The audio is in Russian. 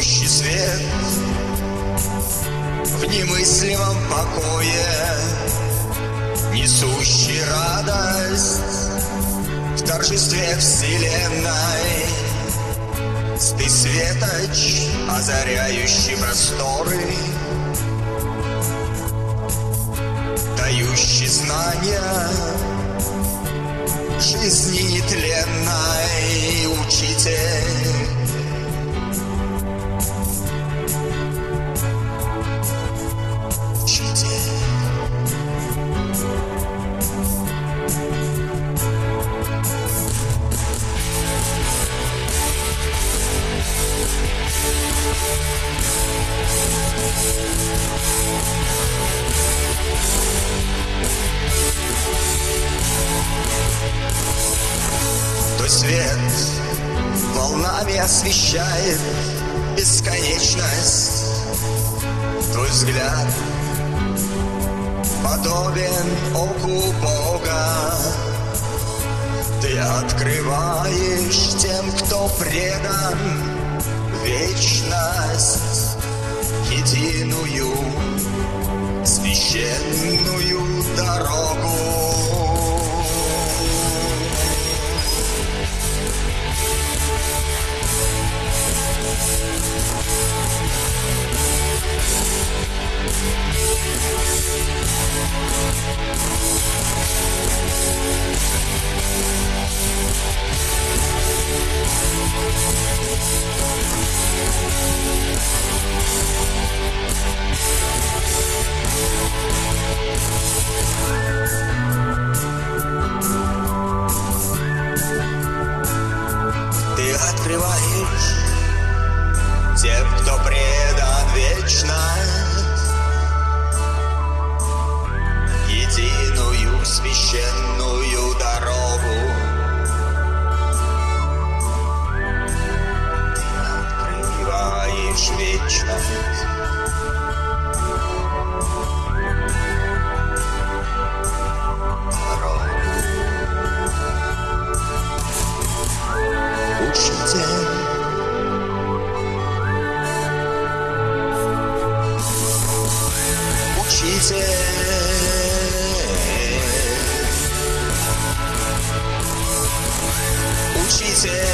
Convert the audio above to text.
дающий свет в немыслимом покое, несущий радость в торжестве вселенной. Ты светоч, озаряющий просторы, дающий знания жизни нетленной, учитель. Твой свет волнами освещает бесконечность. Твой взгляд подобен оку Бога. Ты открываешь тем, кто предан, вечность, единую священную дорогу. Ты открываешь тем, кто предан вечность, единую священную дорогу. Ты открываешь вечность. Учитель,